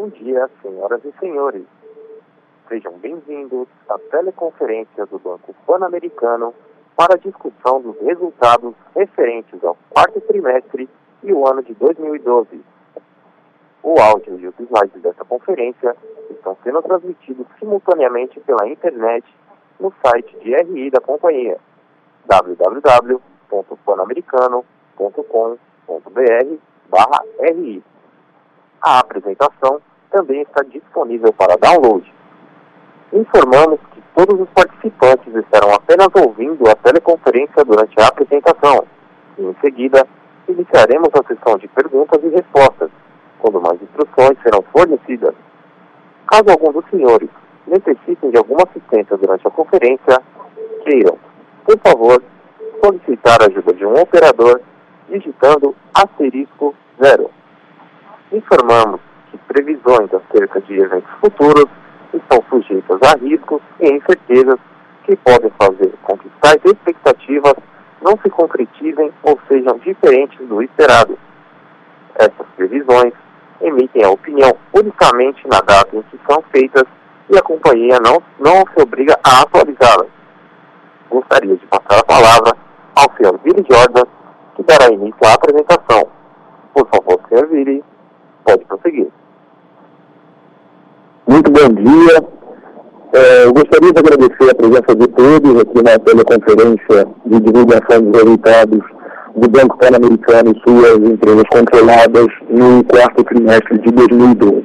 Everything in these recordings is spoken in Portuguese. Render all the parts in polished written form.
Bom dia, senhoras e senhores. Sejam bem-vindos à teleconferência do Banco Pan-Americano para a discussão dos resultados referentes ao quarto trimestre e o ano de 2012. O áudio e os slides dessa conferência estão sendo transmitidos simultaneamente pela internet no site de RI da companhia, www.panamericano.com.br/RI. A apresentação também está disponível para download. Informamos que todos os participantes estarão apenas ouvindo a teleconferência durante a apresentação e, em seguida, iniciaremos a sessão de perguntas e respostas, quando mais instruções serão fornecidas. Caso algum dos senhores necessitem de alguma assistência durante a conferência, queiram, por favor, solicitar a ajuda de um operador digitando *0. Informamos que previsões acerca de eventos futuros estão sujeitas a riscos e incertezas que podem fazer com que tais expectativas não se concretizem ou sejam diferentes do esperado. Essas previsões emitem a opinião unicamente na data em que são feitas e a companhia não se obriga a atualizá-las. Gostaria de passar a palavra ao Sr. Billy Jordan, que dará início à apresentação. Por favor, Sr. Billy, pode prosseguir. Muito bom dia. Eu gostaria de agradecer a presença de todos aqui na teleconferência de divulgação dos resultados do Banco Pan-Americano e suas empresas controladas no quarto trimestre de 2012.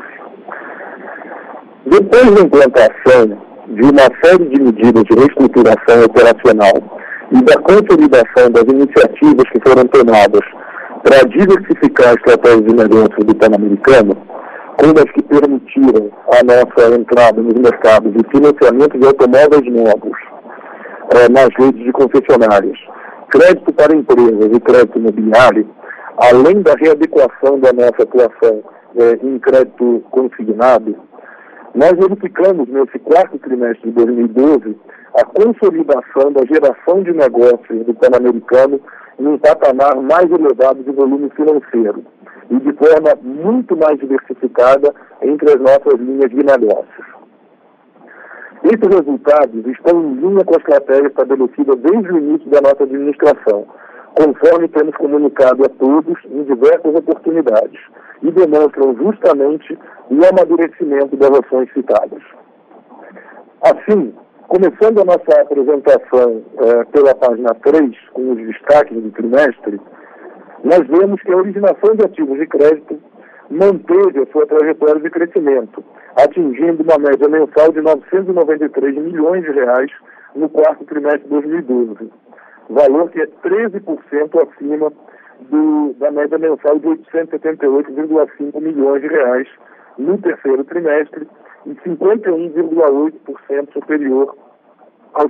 Depois da implantação de uma série de medidas de reestruturação operacional e da consolidação das iniciativas que foram tomadas para diversificar a estratégia de negócios do Pan-Americano, como as que permitiram a nossa entrada nos mercados de financiamento de automóveis novos nas redes de concessionárias, crédito para empresas e crédito imobiliário, além da readequação da nossa atuação em crédito consignado, nós verificamos nesse quarto trimestre de 2012 a consolidação da geração de negócios do Pan-Americano em um patamar mais elevado de volume financeiro e de forma muito mais diversificada entre as nossas linhas de negócios. Esses resultados estão em linha com a estratégia estabelecida desde o início da nossa administração, conforme temos comunicado a todos em diversas oportunidades, e demonstram justamente o amadurecimento das ações citadas. Assim, começando a nossa apresentação pela página 3, com os destaques do trimestre, nós vemos que a originação de ativos de crédito manteve a sua trajetória de crescimento, atingindo uma média mensal de 993 milhões de reais no quarto trimestre de 2012, valor que é 13% acima da média mensal de 878,5 milhões de reais no terceiro trimestre e 51,8% superior aos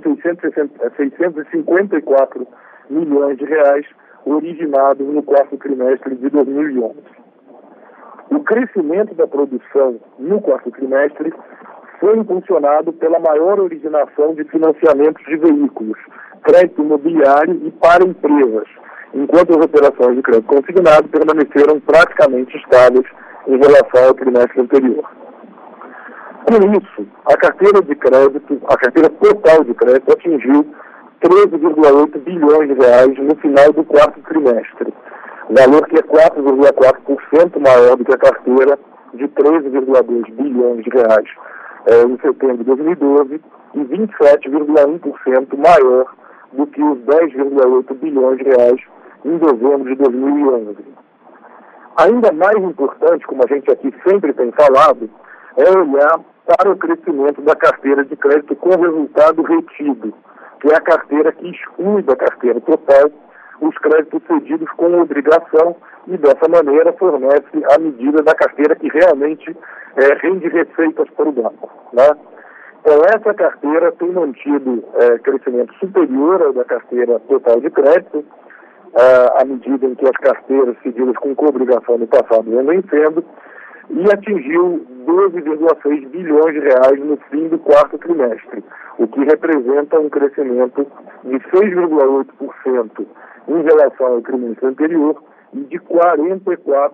654 milhões de reais originados no quarto trimestre de 2011. O crescimento da produção no quarto trimestre foi impulsionado pela maior originação de financiamentos de veículos, crédito imobiliário e para empresas, enquanto as operações de crédito consignado permaneceram praticamente estáveis em relação ao trimestre anterior. Com isso, a carteira total de crédito atingiu 13,8 bilhões de reais no final do quarto trimestre, valor que é 4,4% maior do que a carteira de 13,2 bilhões de reais em setembro de 2012 e 27,1% maior do que os 10,8 bilhões de reais em dezembro de 2011. Ainda mais importante, como a gente aqui sempre tem falado, é olhar para o crescimento da carteira de crédito com resultado retido, que é a carteira que exclui da carteira total os créditos cedidos com obrigação e, dessa maneira, fornece a medida da carteira que realmente rende receitas para o banco, né? Então, essa carteira tem mantido crescimento superior ao da carteira total de crédito, à medida em que as carteiras cedidas com cobrigação no passado vão vencendo, e atingiu 12,6 bilhões de reais no fim do quarto trimestre, o que representa um crescimento de 6,8% em relação ao trimestre anterior e de 44%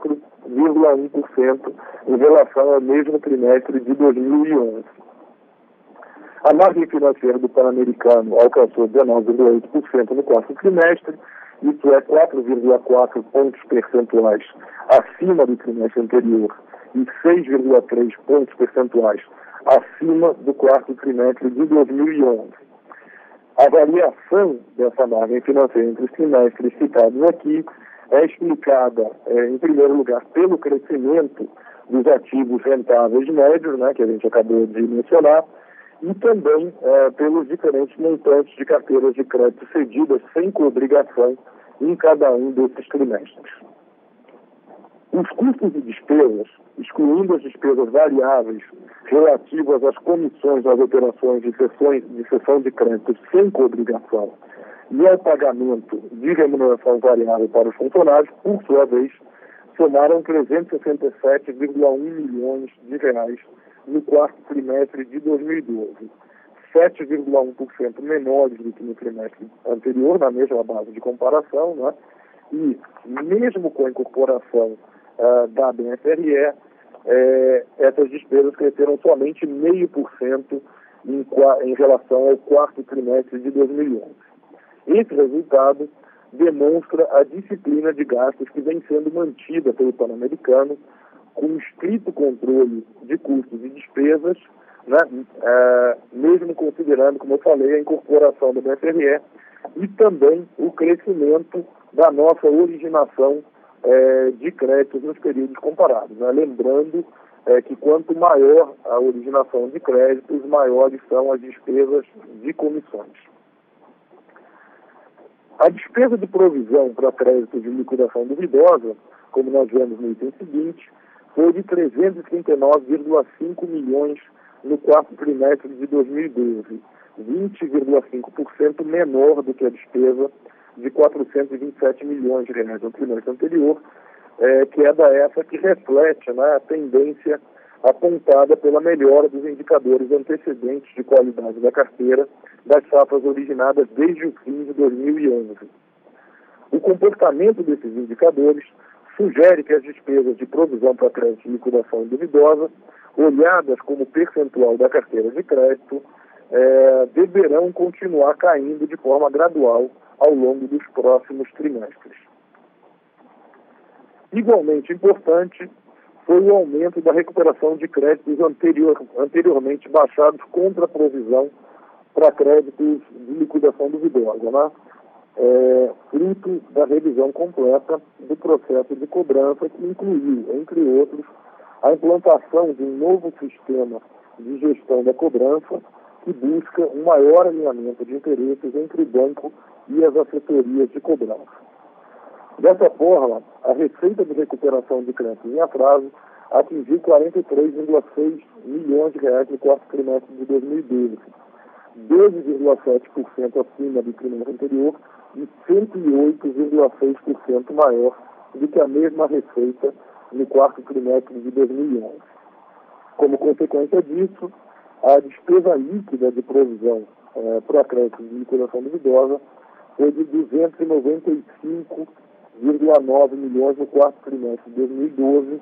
3,1% em relação ao mesmo trimestre de 2011. A margem financeira do Pan-Americano alcançou 19,8% no quarto trimestre, isso é 4,4 pontos percentuais acima do trimestre anterior e 6,3 pontos percentuais acima do quarto trimestre de 2011. A variação dessa margem financeira entre os trimestres citados aqui é explicada, em primeiro lugar, pelo crescimento dos ativos rentáveis médios, né, que a gente acabou de mencionar, e também pelos diferentes montantes de carteiras de crédito cedidas sem coobrigação em cada um desses trimestres. Os custos e despesas, excluindo as despesas variáveis relativas às comissões das operações de cessão de crédito sem coobrigação e ao pagamento de remuneração variável para os funcionários, por sua vez, somaram 367,1 milhões de reais no quarto trimestre de 2012, 7,1% menores do que no trimestre anterior, na mesma base de comparação, né? E mesmo com a incorporação da BNFRE, essas despesas cresceram somente 0,5% em relação ao quarto trimestre de 2011. Esse resultado demonstra a disciplina de gastos que vem sendo mantida pelo Pan-Americano, com um estrito controle de custos e despesas, né, mesmo considerando, como eu falei, a incorporação da BNFRE e também o crescimento da nossa originação de créditos nos períodos comparados. Né? Lembrando que quanto maior a originação de créditos, maiores são as despesas de comissões. A despesa de provisão para crédito de liquidação duvidosa, como nós vemos no item seguinte, foi de 339,5 milhões no quarto trimestre de 2012, 20,5% menor do que a despesa de 427 milhões de reais no trimestre anterior, queda essa que reflete, né, a tendência apontada pela melhora dos indicadores antecedentes de qualidade da carteira das safras originadas desde o fim de 2011. O comportamento desses indicadores sugere que as despesas de provisão para crédito e liquidação duvidosa, olhadas como percentual da carteira de crédito, deverão continuar caindo de forma gradual ao longo dos próximos trimestres. Igualmente importante foi o aumento da recuperação de créditos anteriormente baixados contra a provisão para créditos de liquidação duvidosa, né? Fruto da revisão completa do processo de cobrança que incluiu, entre outros, a implantação de um novo sistema de gestão da cobrança que busca um maior alinhamento de interesses entre o banco e as assessorias de cobrança. Dessa forma, a receita de recuperação de crédito em atraso atingiu 43,6 milhões de reais no quarto trimestre de 2012, 12,7% acima do trimestre anterior e 108,6% maior do que a mesma receita no quarto trimestre de 2011. Como consequência disso, a despesa líquida de provisão para crédito de liquidação duvidosa foi de 295,9 milhões no quarto trimestre de 2012,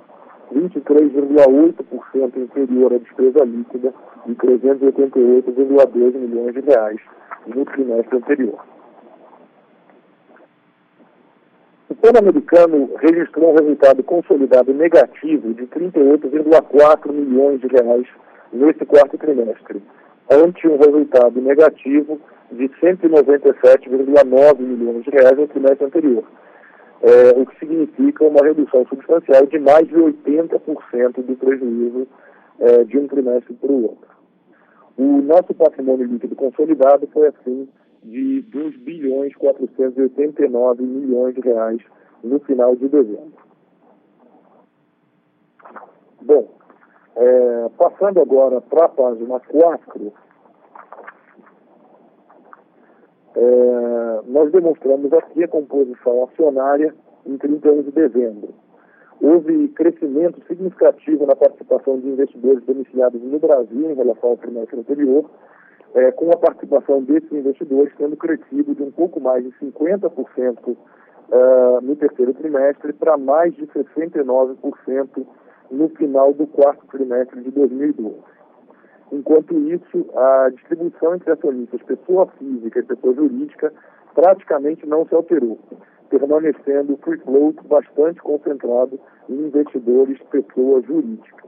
23,8% inferior à despesa líquida de 388,2 milhões de reais no trimestre anterior. O Pan-Americano registrou um resultado consolidado negativo de 38,4 milhões de reais nesse quarto trimestre, ante um resultado negativo de 197,9 milhões de reais no trimestre anterior, o que significa uma redução substancial de mais de 80% do prejuízo de um trimestre para o outro. O nosso patrimônio líquido consolidado foi, assim, de 2.489 milhões de reais no final de dezembro. Bom, passando agora para a página 4, nós demonstramos aqui a composição acionária em 31 de dezembro. Houve crescimento significativo na participação de investidores domiciliados no Brasil em relação ao trimestre anterior, com a participação desses investidores tendo crescido de um pouco mais de 50% no terceiro trimestre para mais de 69% no final do quarto trimestre de 2012. Enquanto isso, a distribuição entre acionistas pessoa física e pessoa jurídica praticamente não se alterou, permanecendo o free float bastante concentrado em investidores pessoa jurídica.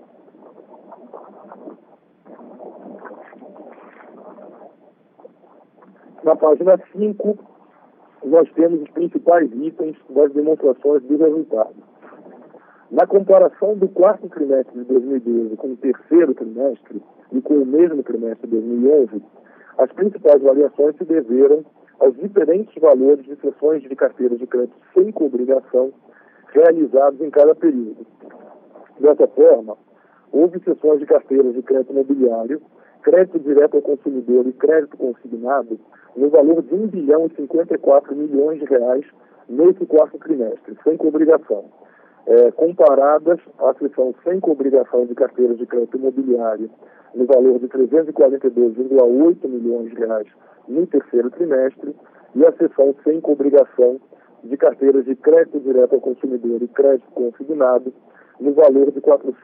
Na página 5, nós temos os principais itens das demonstrações de resultado. Na comparação do quarto trimestre de 2012 com o terceiro trimestre e com o mesmo trimestre de 2011, as principais variações se deveram aos diferentes valores de cessões de carteiras de crédito sem cobrigação realizados em cada período. Dessa forma, houve cessões de carteiras de crédito imobiliário, crédito direto ao consumidor e crédito consignado no valor de R$ 1 bilhão e 54 milhões de reais nesse quarto trimestre, sem cobrigação. Comparadas à cessão sem cobrigação de carteiras de crédito imobiliário no valor de 342,8 milhões de reais no terceiro trimestre e a cessão sem cobrigação de carteiras de crédito direto ao consumidor e crédito consignado no valor de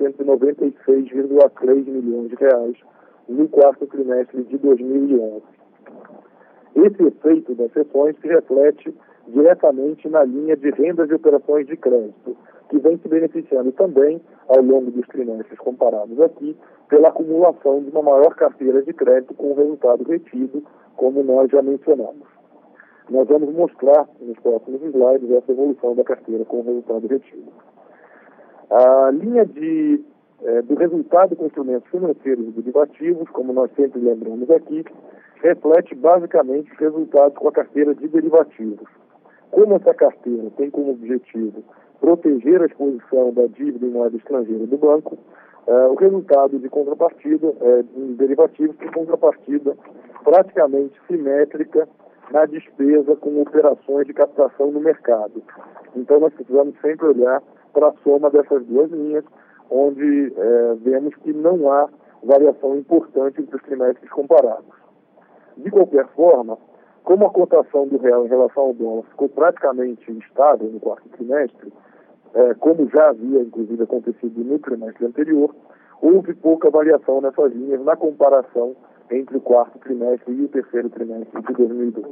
496,3 milhões de reais no quarto trimestre de 2011. Esse efeito das cessões se reflete diretamente na linha de rendas e operações de crédito, que vem se beneficiando também, ao longo dos trimestres comparados aqui, pela acumulação de uma maior carteira de crédito com o resultado retido, como nós já mencionamos. Nós vamos mostrar nos próximos slides essa evolução da carteira com o resultado retido. A linha do resultado com instrumentos financeiros e derivativos, como nós sempre lembramos aqui, reflete basicamente os resultados com a carteira de derivativos. Como essa carteira tem como objetivo proteger a exposição da dívida em moeda estrangeira do banco, o resultado de contrapartida em derivativos tem contrapartida praticamente simétrica na despesa com operações de captação no mercado. Então nós precisamos sempre olhar para a soma dessas duas linhas, onde vemos que não há variação importante entre os trimestres comparados. De qualquer forma, como a cotação do real em relação ao dólar ficou praticamente estável no quarto trimestre, como já havia inclusive acontecido no trimestre anterior, houve pouca variação nessas linhas na comparação entre o quarto trimestre e o terceiro trimestre de 2012.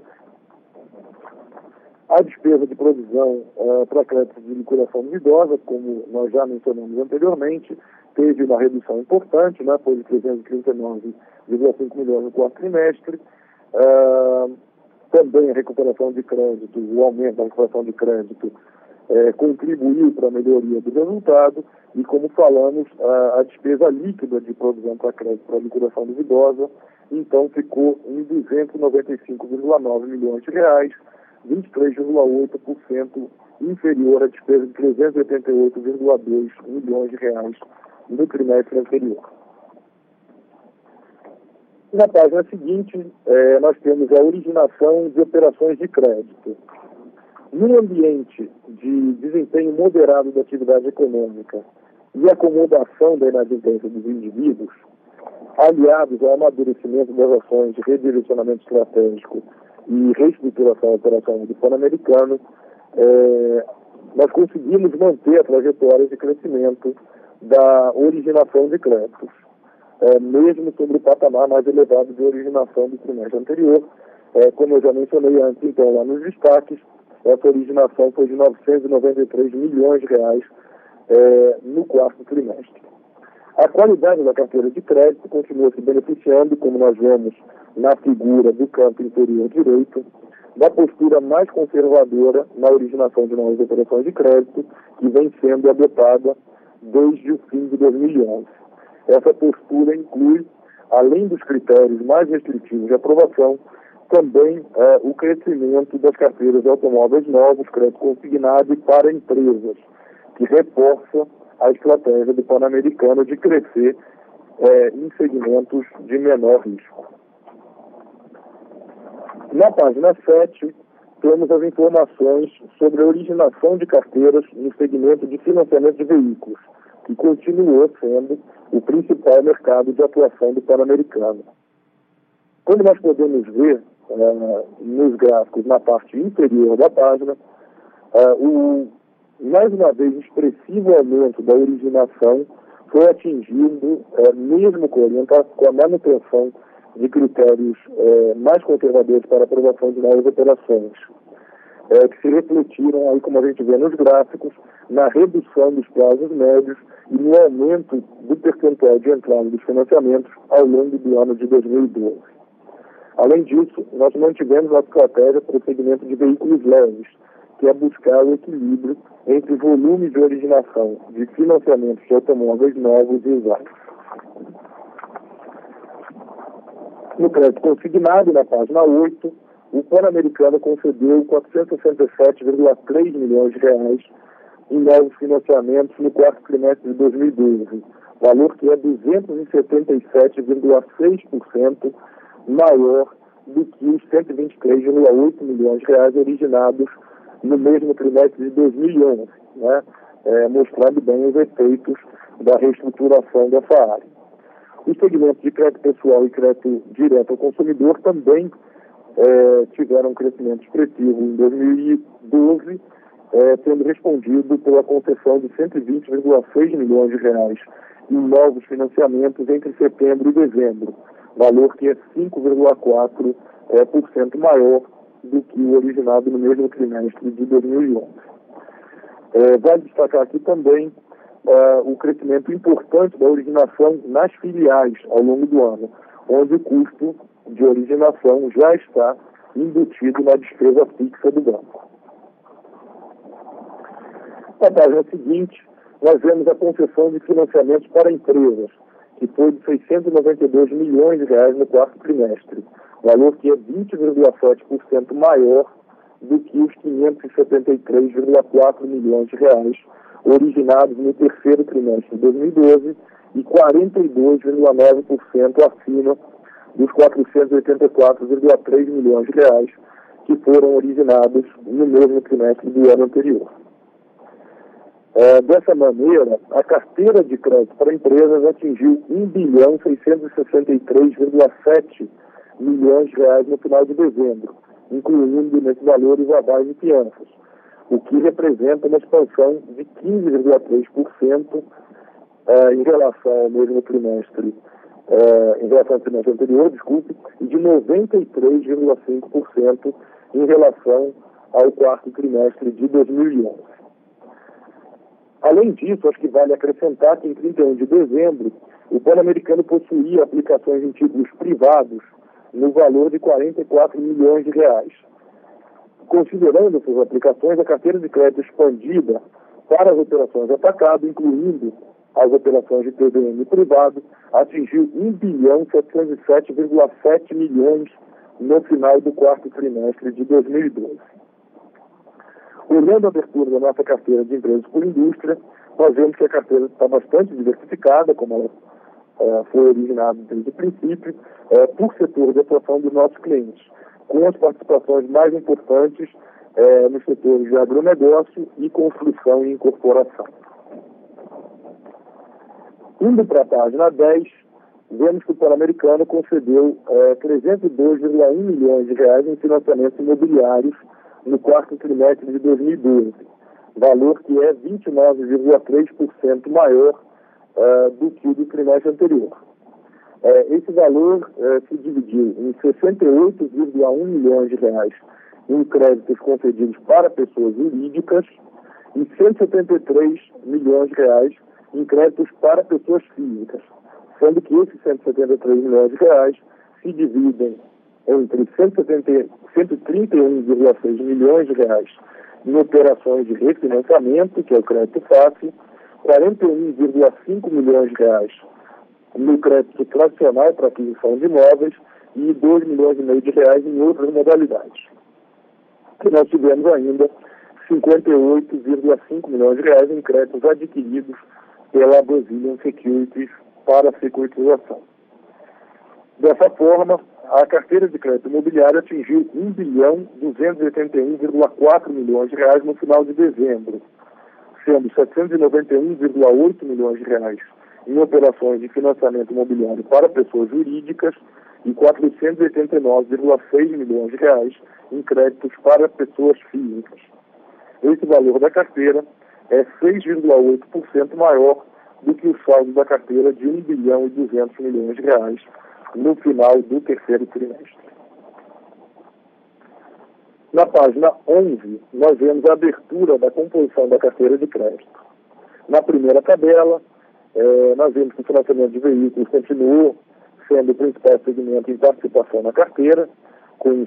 A despesa de provisão para créditos de liquidação duvidosa, como nós já mencionamos anteriormente, teve uma redução importante, foi de 339,5 milhões no quarto trimestre. Também a recuperação de crédito, o aumento da recuperação de crédito contribuiu para a melhoria do resultado e, como falamos, a despesa líquida de provisão para crédito para liquidação duvidosa, então ficou em 295,9 milhões de reais, 23,8% inferior à despesa de 388,2 milhões de reais no trimestre anterior. Na página seguinte, nós temos a originação de operações de crédito. No ambiente de desempenho moderado da atividade econômica e acomodação da inadimplência dos indivíduos, aliados ao amadurecimento das ações de redirecionamento estratégico e reestruturação operacional do Pan-Americano, nós conseguimos manter a trajetória de crescimento da originação de créditos, mesmo sobre o patamar mais elevado de originação do trimestre anterior. Como eu já mencionei antes, então, lá nos destaques, essa originação foi de 993 milhões de reais no quarto trimestre. A qualidade da carteira de crédito continua se beneficiando, como nós vemos na figura do canto inferior direito, da postura mais conservadora na originação de novas operações de crédito, que vem sendo adotada desde o fim de 2011. Essa postura inclui, além dos critérios mais restritivos de aprovação, também o crescimento das carteiras de automóveis novos, crédito consignado e para empresas, que reforça a estratégia do Pan-Americano de crescer em segmentos de menor risco. Na página 7, temos as informações sobre a originação de carteiras no segmento de financiamento de veículos, que continuou sendo o principal mercado de atuação do Pan-Americano. Como nós podemos ver nos gráficos na parte inferior da página, Mais uma vez, o expressivo aumento da originação foi atingido mesmo com a manutenção de critérios mais conservadores para a aprovação de novas operações, que se refletiram aí, como a gente vê nos gráficos, na redução dos prazos médios e no aumento do percentual de entrada dos financiamentos ao longo do ano de 2012. Além disso, nós mantivemos a estratégia para o segmento de veículos leves, que é buscar o equilíbrio entre volumes de originação de financiamentos de automóveis novos e usados. No crédito consignado, na página 8, o Pan-Americano concedeu 467,3 milhões de reais em novos financiamentos no quarto trimestre de 2012, valor que é 277,6% maior do que os 123,8 milhões de reais originados no mesmo trimestre de 2011, mostrando bem os efeitos da reestruturação dessa área. Os segmentos de crédito pessoal e crédito direto ao consumidor também tiveram um crescimento expressivo em 2012, tendo respondido pela concessão de 120,6 milhões de reais em novos financiamentos entre setembro e dezembro, valor que é 5,4% maior do que o originado no mesmo trimestre de 2011. Vale destacar aqui também o crescimento importante da originação nas filiais ao longo do ano, onde o custo de originação já está embutido na despesa fixa do banco. Na página seguinte, nós vemos a concessão de financiamentos para empresas, que foi de 692 milhões de reais no quarto trimestre, valor que é 20,7% maior do que os 573,4 milhões de reais originados no terceiro trimestre de 2012 e 42,9% acima dos 484,3 milhões de reais que foram originados no mesmo trimestre do ano anterior. Dessa maneira, a carteira de crédito para empresas atingiu 1.663,7 milhões de reais no final de dezembro, incluindo nesses valores avais e fianças, o que representa uma expansão de 15,3% em relação ao mesmo trimestre, em relação ao trimestre anterior, e de 93,5% em relação ao quarto trimestre de 2011. Além disso, acho que vale acrescentar que em 31 de dezembro, o Pan-Americano possuía aplicações em títulos privados no valor de 44 milhões de reais. Considerando essas aplicações, a carteira de crédito expandida para as operações atacado, incluindo as operações de TVM privado, atingiu 1.707,7 milhões no final do quarto trimestre de 2012. Olhando a abertura da nossa carteira de empresas por indústria, nós vemos que a carteira está bastante diversificada, como ela foi originada desde o princípio, por setor de atuação dos nossos clientes, com as participações mais importantes nos setores de agronegócio e construção e incorporação. Indo para a página 10, vemos que o Pan-Americano concedeu 302,1 milhões de reais em financiamentos imobiliários no quarto trimestre de 2012, valor que é 29,3% maior do que o do trimestre anterior. Esse valor se dividiu em 68,1 milhões de reais em créditos concedidos para pessoas jurídicas e 173 milhões de reais em créditos para pessoas físicas, sendo que esses 173 milhões de reais se dividem entre 131,6 milhões de reais em operações de refinanciamento, que é o crédito fácil, 41,5 milhões de reais no crédito tradicional para aquisição de imóveis e 2 milhões e meio de reais em outras modalidades. E nós tivemos ainda 58,5 milhões de reais em créditos adquiridos pela Brazilian Securities para securitização. Dessa forma, a carteira de crédito imobiliário atingiu 1.281,4 milhões de reais no final de dezembro, sendo 791,8 milhões de reais em operações de financiamento imobiliário para pessoas jurídicas e 489,6 milhões de reais em créditos para pessoas físicas. esse valor da carteira é 6,8% maior do que o saldo da carteira de 1 bilhão e 200 milhões de reais no final do terceiro trimestre. Na página 11, nós vemos a abertura da composição da carteira de crédito. Na primeira tabela, nós vemos que o financiamento de veículos continuou sendo o principal segmento em participação na carteira, com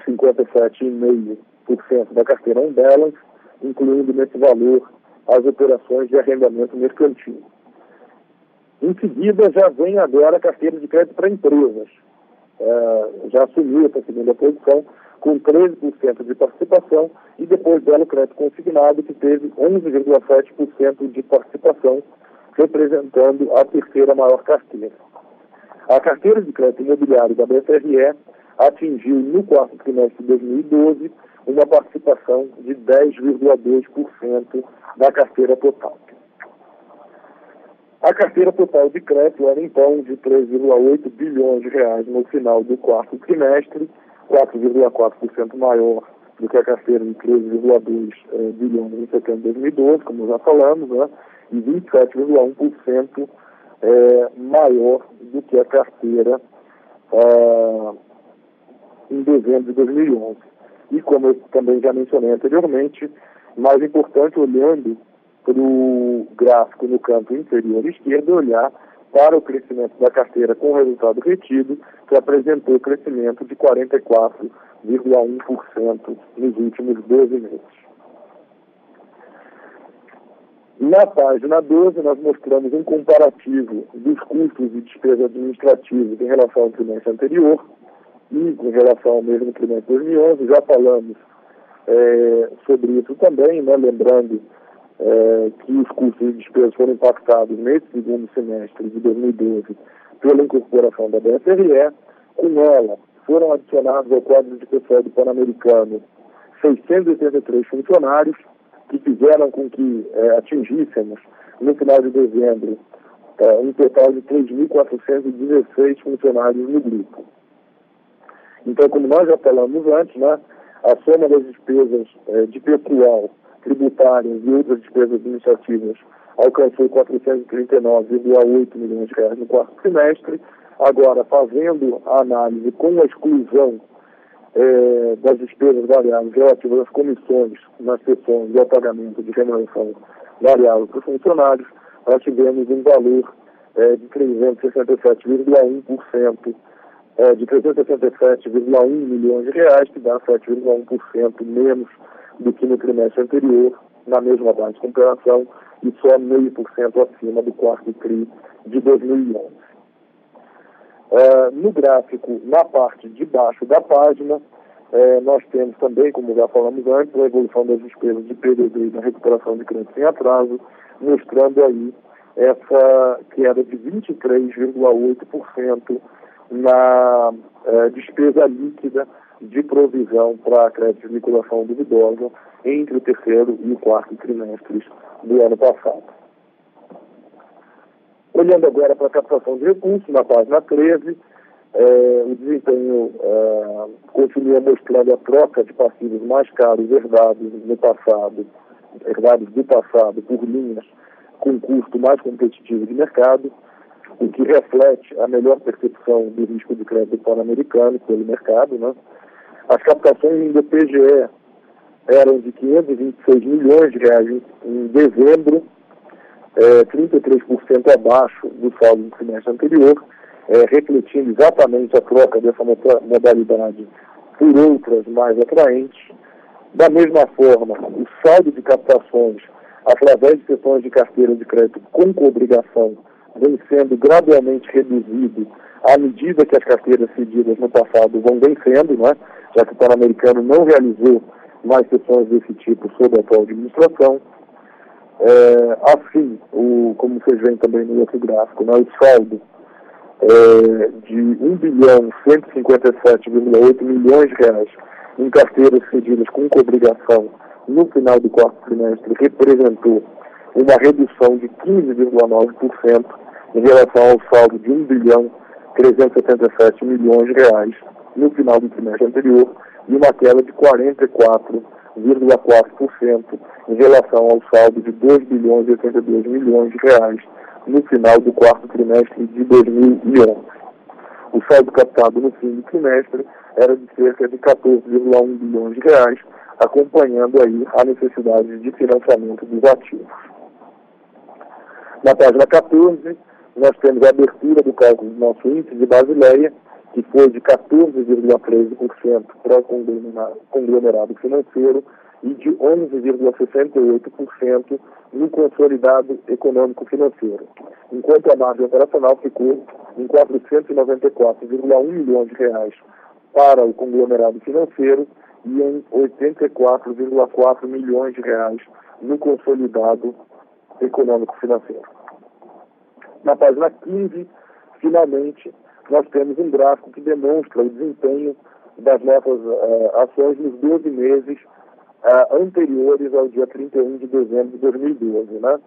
57,5% da carteira on balance, incluindo nesse valor as operações de arrendamento mercantil. Em seguida, já vem agora a carteira de crédito para empresas. Já assumiu essa segunda posição, com 13% de participação, e depois dela o crédito consignado, que teve 11,7% de participação, representando a terceira maior carteira. A carteira de crédito imobiliário da BFRE atingiu, no quarto trimestre de 2012, uma participação de 10,2% da carteira total. A carteira total de crédito era, então, de 3,8 bilhões de reais no final do quarto trimestre, 4,4% maior do que a carteira de 13,2 bilhões em setembro de 2012, como já falamos, né? E 27,1% maior do que a carteira em dezembro de 2011. E como eu também já mencionei anteriormente, mais importante, olhando para o gráfico no canto inferior esquerdo, olhar para o crescimento da carteira com resultado retido, que apresentou crescimento de 44,1% nos últimos 12 meses. Na página 12, nós mostramos um comparativo dos custos e despesas administrativas em relação ao trimestre anterior e em relação ao mesmo trimestre de 2011. Já falamos sobre isso também, né? Lembrando que os custos e despesas foram impactados nesse segundo semestre de 2012 pela incorporação da BFRE. Com ela, foram adicionados ao quadro de pessoal do Pan-Americano 683 funcionários, que fizeram com que atingíssemos, no final de dezembro, um total de 3.416 funcionários no grupo. Então, como nós já falamos antes, né, a soma das despesas de pessoal, tributárias e outras despesas administrativas alcançou 439,8 milhões de reais no quarto trimestre. Agora, fazendo a análise com a exclusão das despesas variáveis relativas às comissões nas sessões e ao pagamento de remuneração variável para os funcionários, nós tivemos um valor de 367,1%, de 367,1 milhões de reais, que dá 7,1% menos do que no trimestre anterior, na mesma base de comparação, e só 0,5% acima do quarto TRI de 2011. No gráfico, na parte de baixo da página, nós temos também, como já falamos antes, a evolução das despesas de PDD e da recuperação de crédito em atraso, mostrando aí essa queda de 23,8% na despesa líquida de provisão para crédito de liquidação duvidosa entre o terceiro e o quarto trimestres do ano passado. Olhando agora para a captação de recursos, na página 13, o desempenho continua mostrando a troca de passivos mais caros herdados do passado por linhas com custo mais competitivo de mercado, o que reflete a melhor percepção do risco de crédito pan-americano pelo mercado, né? As captações do PGE eram de 526 milhões de reais em dezembro, 33% abaixo do saldo do trimestre anterior, refletindo exatamente a troca dessa modalidade por outras mais atraentes. Da mesma forma, o saldo de captações através de sessões de carteira de crédito com coobrigação vem sendo gradualmente reduzido à medida que as carteiras cedidas no passado vão vencendo, né? Já que o Pan-Americano não realizou mais sessões desse tipo sob a atual administração. Assim, como vocês veem também no outro gráfico, né, o saldo de 1 bilhão 157,8 milhões de reais em carteiras cedidas com coobrigação no final do quarto trimestre representou uma redução de 15,9% em relação ao saldo de 1 bilhão 377 milhões de reais no final do trimestre anterior, e uma queda de 44,9% 0,4% em relação ao saldo de 2 bilhões e 82 milhões de reais no final do quarto trimestre de 2011. O saldo captado no fim do trimestre era de cerca de 14,1 bilhões de reais, acompanhando aí a necessidade de financiamento dos ativos. Na página 14, nós temos a abertura do cálculo do nosso índice de Basileia, que foi de 14,13% para o conglomerado financeiro e de 11,68% no consolidado econômico financeiro, enquanto a margem operacional ficou em 494,1 milhões de reais para o conglomerado financeiro e em 84,4 milhões de reais no consolidado econômico financeiro. Na página 15, finalmente, nós temos um gráfico que demonstra o desempenho das nossas ações nos 12 meses anteriores ao dia 31 de dezembro de 2012. Né?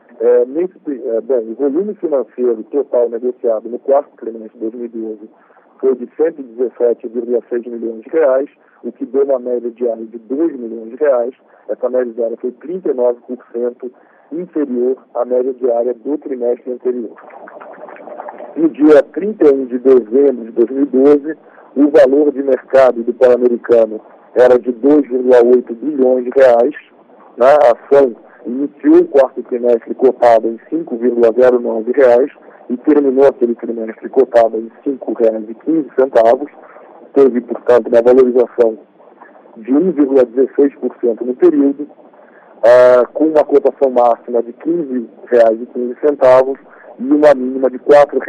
O volume financeiro total negociado no quarto trimestre de 2012 foi de 117,6 milhões de reais, o que deu uma média diária de 2 milhões de reais. Essa média diária foi 39% inferior à média diária do trimestre anterior. No dia 31 de dezembro de 2012, o valor de mercado do Pan-Americano era de 2,8 bilhões de reais. Né? A ação iniciou o quarto trimestre cotada em R$ 5,09 e terminou aquele trimestre cotada em R$ 5,15. Teve, portanto, uma valorização de 1,16% no período, com uma cotação máxima de R$ 15,15 e uma mínima de R$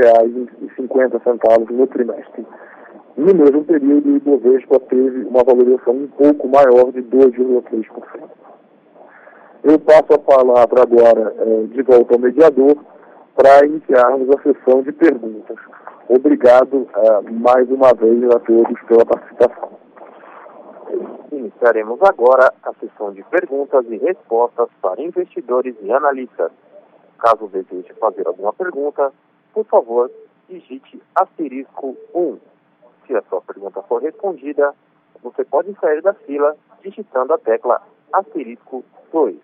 4,50 no trimestre. No mesmo período, o Ibovespa teve uma valorização um pouco maior de 2,3%. Eu passo a palavra agora de volta ao mediador para iniciarmos a sessão de perguntas. Obrigado mais uma vez a todos pela participação. Iniciaremos agora a sessão de perguntas e respostas para investidores e analistas. Caso deseje fazer alguma pergunta, por favor, digite *1. Se a sua pergunta for respondida, você pode sair da fila digitando a tecla *2.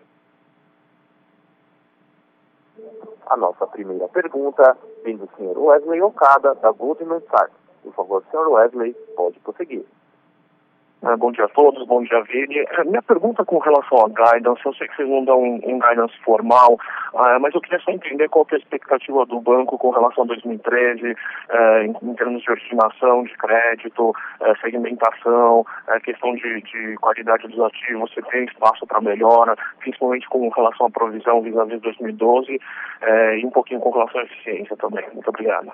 A nossa primeira pergunta vem do Sr. Wesley Okada, da Goldman Sachs. Por favor, Sr. Wesley, pode prosseguir. Bom dia a todos, bom dia, Vini. Minha pergunta com relação a guidance, eu sei que vocês não dão um guidance formal, mas eu queria só entender qual que é a expectativa do banco com relação a 2013, em termos de originação de crédito, segmentação, questão de qualidade dos ativos, se tem espaço para melhora, principalmente com relação à provisão vis-à-vis 2012, e um pouquinho com relação à eficiência também. Muito obrigado.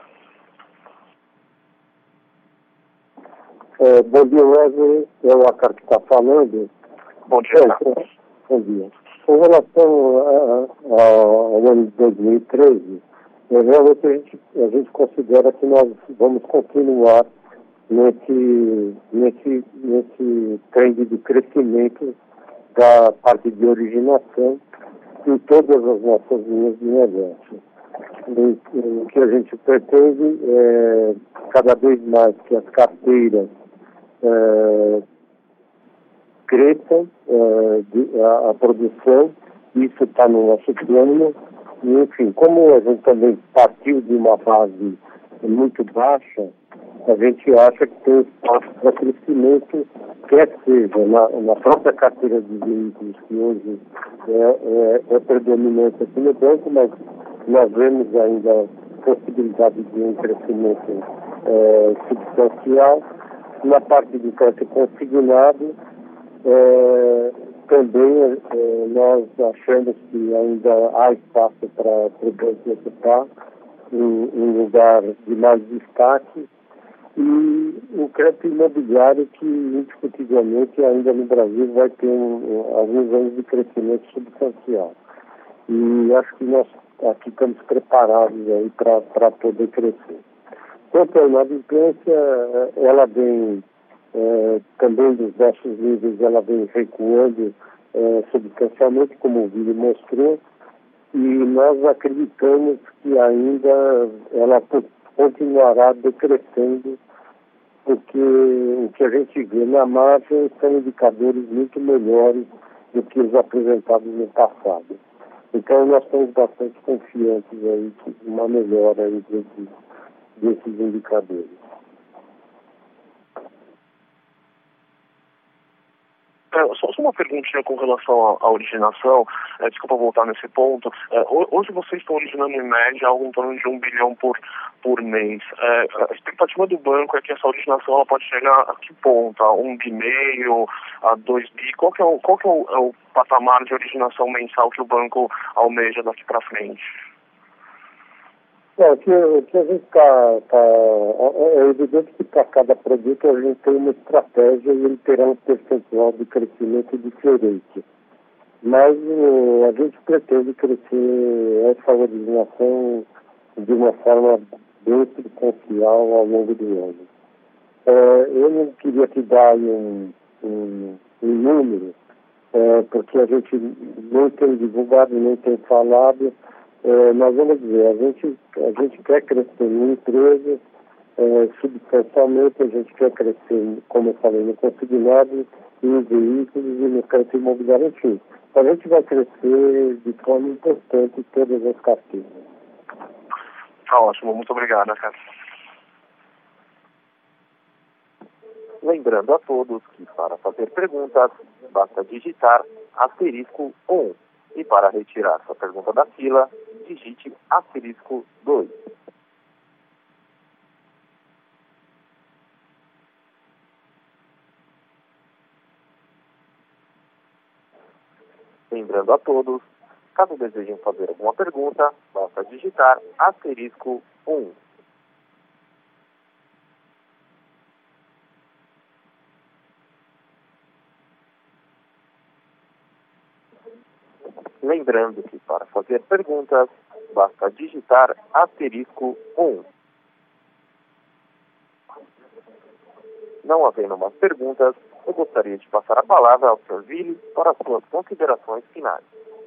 Bom dia, Wesley. É o Acar que está falando. Bom dia. Bom dia. Com relação ao ano de 2013, realmente a gente considera que nós vamos continuar nesse trend de crescimento da parte de originação em todas as nossas linhas de negócio. O que a gente pretende é cada vez mais que as carteiras cresçam, a produção, isso está no nosso plano. E, enfim, como a gente também partiu de uma base muito baixa, a gente acha que tem espaço para crescimento, quer seja na própria carteira de veículos, que hoje é predominante aqui no banco, mas nós vemos ainda possibilidade de um crescimento substancial. Na parte de crédito consignado, também nós achamos que ainda há espaço para o banco ocupar um lugar de mais destaque, e o crédito imobiliário, que indiscutivelmente ainda no Brasil vai ter alguns anos de crescimento substancial. E acho que nós aqui estamos preparados aí para poder crescer. Quanto à inadimplência, ela vem também dos nossos níveis, ela vem recuando substancialmente, como o Vini mostrou, e nós acreditamos que ainda ela continuará decrescendo porque o que a gente vê na margem são indicadores muito melhores do que os apresentados no passado. Então, nós estamos bastante confiantes aí que uma melhora aí desses indicadores. Só uma perguntinha com relação à originação, desculpa voltar nesse ponto. Hoje vocês estão originando em média algo em torno de 1 bilhão por mês. A expectativa do banco é que essa originação ela pode chegar a que ponto? A 1,5 bi, a 2 bi? Qual que é o patamar de originação mensal que o banco almeja daqui para frente? O que a gente é evidente que para cada produto a gente tem uma estratégia e ele terá um percentual de crescimento diferente. Mas a gente pretende crescer essa originação de uma forma bem substancial ao longo do ano. Eu não queria te dar um número, porque a gente não tem divulgado, nem tem falado. Nós vamos dizer, a gente quer crescer em empresas, substancialmente, a gente quer crescer, como eu falei, no consignado, em veículos e no crédito imobiliário, enfim. A gente vai crescer de forma importante em todas as carteiras. Tá ótimo, muito obrigado, cara. Lembrando a todos que para fazer perguntas, basta digitar *1 e para retirar sua pergunta da fila, digite *2. Lembrando a todos, caso desejem fazer alguma pergunta, basta digitar *1. Lembrando que para fazer perguntas, basta digitar *1. Não havendo mais perguntas, eu gostaria de passar a palavra ao Sr. Ville para as suas considerações finais.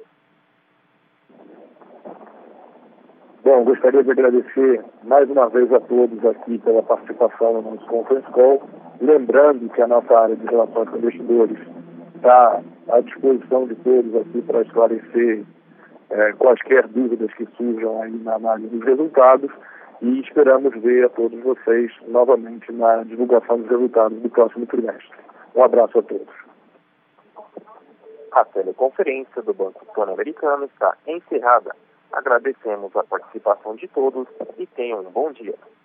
Bom, gostaria de agradecer mais uma vez a todos aqui pela participação no nosso conference call. Lembrando que a nossa área de relações com investidores está à disposição de todos aqui para esclarecer quaisquer dúvidas que surjam aí na análise dos resultados e esperamos ver a todos vocês novamente na divulgação dos resultados do próximo trimestre. Um abraço a todos. A teleconferência do Banco Pan-Americano está encerrada. Agradecemos a participação de todos e tenham um bom dia.